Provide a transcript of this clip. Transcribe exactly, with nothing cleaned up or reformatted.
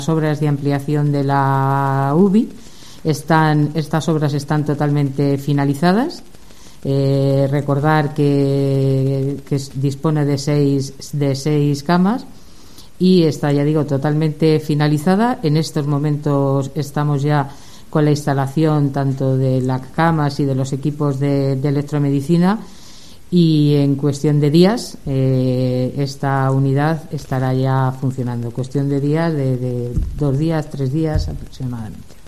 obras de ampliación de la U B I. Están, estas obras están totalmente finalizadas. Eh, recordar que, que dispone de seis, de seis camas y está, ya digo, totalmente finalizada. En estos momentos estamos ya con la instalación tanto de las camas y de los equipos de, de electromedicina, y en cuestión de días eh, esta unidad estará ya funcionando. Cuestión de días, de, de dos días, tres días aproximadamente.